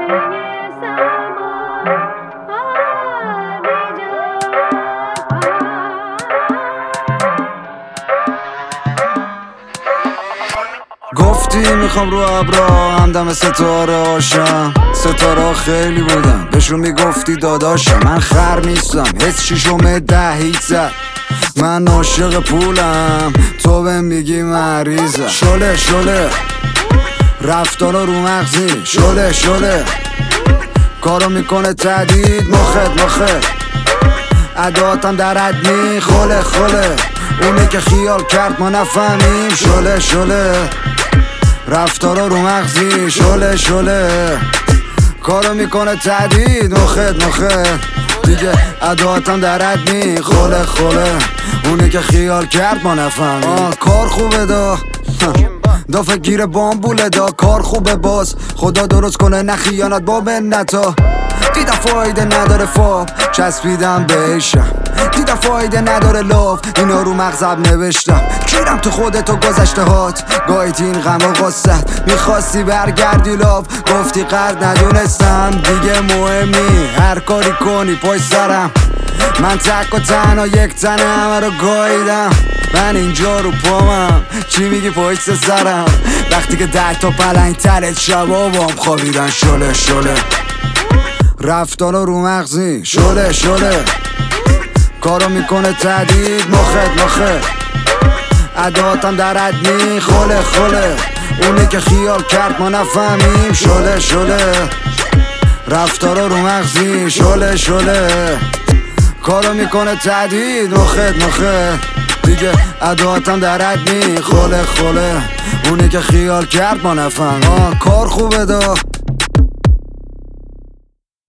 گفتی میخوام رو ابرا همدم ستاره هاشم. ستاره خیلی بودن بهشون میگفتی داداشم. من خر نیستم حس شیشم 10 هیچ زد. من عاشق پولم تو بهم میگی مریضم. شله شله رفتارا رو مغزی. شله شله کارو میکنه تهدید. مخه اداتم در ادمی. خله خله اونی که خیال کرد ما نفهمیم. شله شله رفتارا رو مغزی. شله شله کارو میکنه تهدید. مخه دیگه اداتم در ادمی. خله خله اونی که خیال کرد ما نفهمیم. کار خوبه دافه گیر بامبوله دا. کار خوبه باز خدا درست کنه نه خیانت با منتا. دیدم فایده نداره فاب چسبیدم بهشم. دیدم فایده نداره لاف اینا رو مغزم نوشتم. کیرم تو خودتو گذشته هات گاهیت این غم و غصت. میخواستی برگردی لاف گفتی قرد ندونستم. دیگه مهم نی هر کاری کنی پای سرم. من تک و تنها یک تنه همه رو گاییدم. من اینجا رو پامم چی میگی پشت سرم. وقتی که 10 تا پلنگ ترت شبابم خوابیدن. شله شله رفتارا رو مغزی. شله شله کارو میکنه تهدید. مخه اداتم در ادمی. خله خله اونی که خیال کرد ما نفهمیم. شله شله رفتارا رو مغزی. شله شله کارو میکنه تهدید. مخه دیگه اداتم در ادمی. خله خله اونی که خیال کرد ما نفهمیم. کار خوبه